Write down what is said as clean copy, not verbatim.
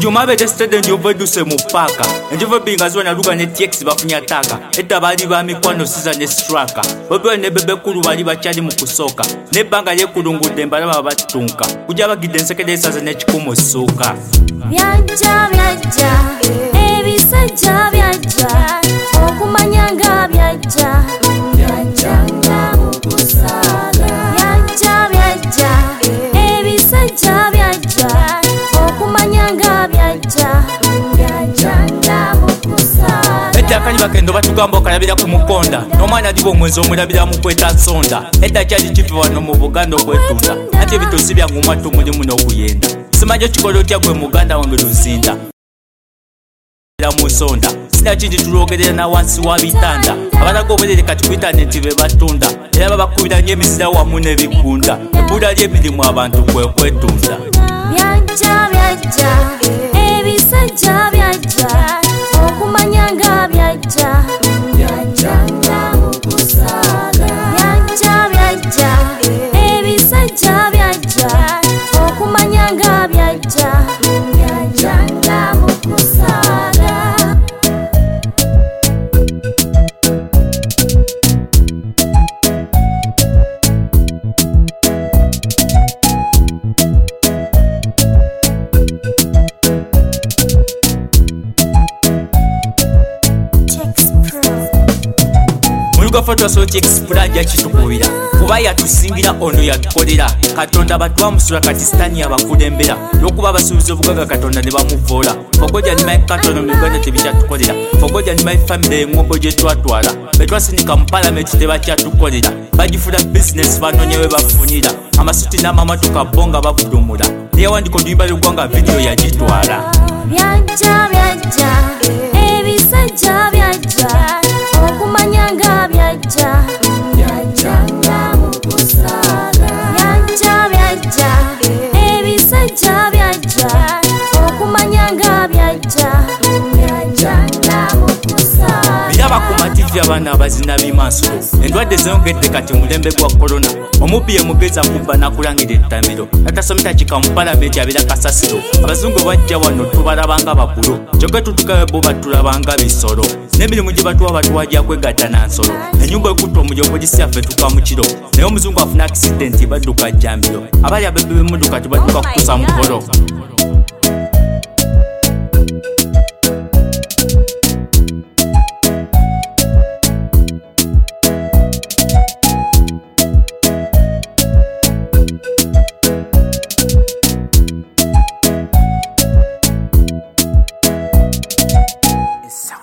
Bujumabe tested enjovu duse mu paka. Enjovu binga zona luga ne TX bafunya taka. Etta bali ba mikwano siza ne straka. Bobe ne bebe kulu bali bakyali mu kusoka. Ne banga ye kulungudde mbalaba batunka. Kuja bagidde ensekede esaze ne kikumu suuka. Byajja byajja ebisajja byajja okumanyanga byajja byajjanga mukusaaga. Byajja byajja ebisajja byajja okumanyanga byajja byajjanga mukusaaga. Edda akali bakendo batugamba okalabira ku mukonda n'omwana aliba omwezi omulabira mu kweta nsonda. Edda kyali kivi wano mu Buganda okwetunda ate ebitosi bya ngumatu mulimu n'okuyenda. Simanyi okikola otya gwe muganda wange luzinda musonda sina kindi tulwogerera na wansi wa bitanda abalaga obwerere kati ku intaneti be batunda era babakubira nnyo emizira wamu n'ebigunda ebbula ly'emirimu abantu kwe kwetunda. Byajja byajja ebisajja byajja okumanyanga byajja byajjanga mukusaaga. Byajja byajja ebisajja byajja okumanyanga byajja byajjanga mukusaaga. Mulugafoto soti explanja kitukubira kuba yatusingira ono yatukolera Katonda batwamusula kati sitani abakulembera n'okuba abasuubiza obugaga Katonda ne bamuvoola. Fogoja ni Mike Katono mu Uganda tebikyatukolera. Fogoja ni Mike family engombo gye twatwala betwasindika mu palamenti tebakyatukolera. Bagifuna bizinesi banonye we bafunira amasuti n'amamotoka bonga bavudumula neyawandika oluyimba lw'eggwanga vidiyo yagitwala. Byajja byajja ebisajja byajja okumanyanga byajja byajjanga mukusaaga. Byajja byajja ebisajja byajja okumanyanga byajja byajjanga mukusaaga. Biraba ku mativi abaana abazina bimansulo endwadde zeyongedde kati mulembe gwa korona. Omubbi ye mugezi akubba n'akulangira ettamiro atasomita kika mu palamenti abeera kasasiro. Abazungu bajja wano tubalabanga bakulu kyokka tutukawe bo batulabanga bisolo n'emirimu gye batuwa batuwajja kwegatta na nsolo. Ennyumba ekutta omuliro polisi yaffe tuka mu kiro naye omuzungu afuna akisidenti badduka jjambiro. Abali abebbe b'emmotoka tebadduka kutusa mukolo. Sound.